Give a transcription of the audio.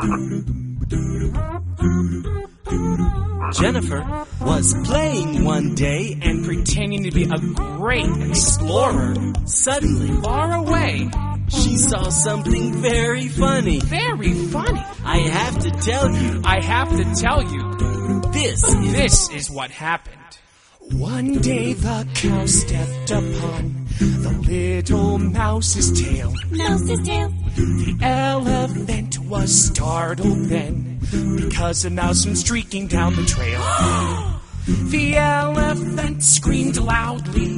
Jennifer was playing one day and pretending to be a great explorer. suddenly Far away. she saw something very funny. Very funny. I have to tell you, I have to tell you, this is what happened. One day the cow stepped upon the little mouse's tail. Mouse's tail. The elephant was startled then, because a mouse went streaking down the trail. The elephant screamed loudly.